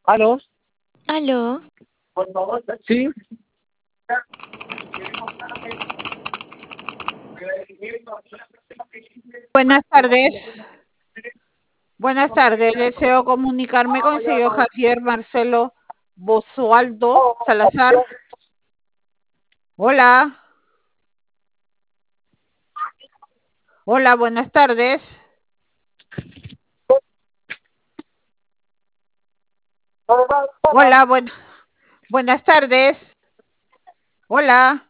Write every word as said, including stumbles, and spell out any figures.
¿Aló? Aló, Sí. Buenas tardes. Buenas tardes. Deseo comunicarme con el señor Javier Marcelo Bosualdo Salazar. Hola. Hola, buenas tardes. Hola, buen- buenas tardes. Hola.